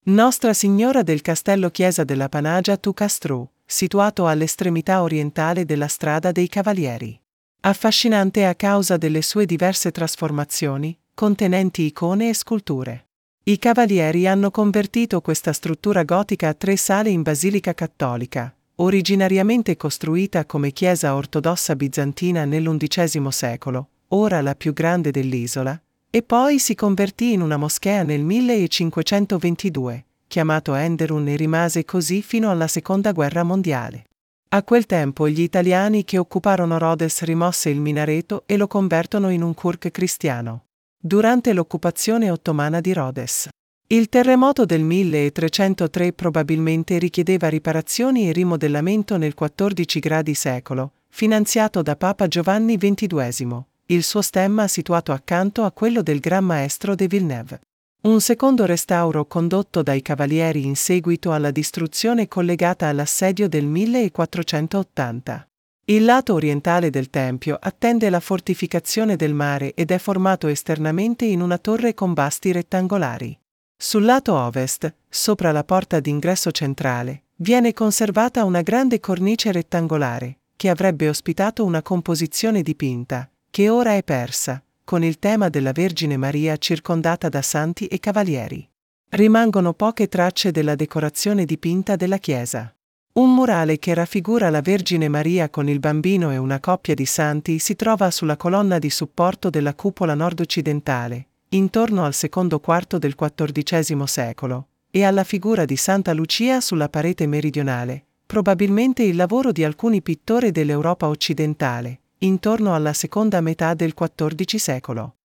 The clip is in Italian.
Nostra Signora del Castello Chiesa della Panagia tu Castru, situato all'estremità orientale della Strada dei Cavalieri. Affascinante a causa delle sue diverse trasformazioni, contenenti icone e sculture. I Cavalieri hanno convertito questa struttura gotica a 3 sale in basilica cattolica, originariamente costruita come chiesa ortodossa bizantina nell'XI secolo, ora la più grande dell'isola, e poi si convertì in una moschea nel 1522, chiamato Enderun, e rimase così fino alla Seconda Guerra Mondiale. A quel tempo gli italiani che occuparono Rhodes rimosse il minareto e lo convertono in un kirk cristiano. Durante l'occupazione ottomana di Rhodes. Il terremoto del 1303 probabilmente richiedeva riparazioni e rimodellamento nel XIV secolo, finanziato da Papa Giovanni XXII, il suo stemma situato accanto a quello del Gran Maestro de Villeneuve. Un secondo restauro condotto dai Cavalieri in seguito alla distruzione collegata all'assedio del 1480. Il lato orientale del tempio attende la fortificazione del mare ed è formato esternamente in una torre con basti rettangolari. Sul lato ovest, sopra la porta d'ingresso centrale, viene conservata una grande cornice rettangolare, che avrebbe ospitato una composizione dipinta, che ora è persa, con il tema della Vergine Maria circondata da santi e cavalieri. Rimangono poche tracce della decorazione dipinta della chiesa. Un murale che raffigura la Vergine Maria con il bambino e una coppia di santi si trova sulla colonna di supporto della cupola nord-occidentale, intorno al secondo quarto del XIV secolo, e alla figura di Santa Lucia sulla parete meridionale, probabilmente il lavoro di alcuni pittori dell'Europa occidentale, intorno alla seconda metà del XIV secolo.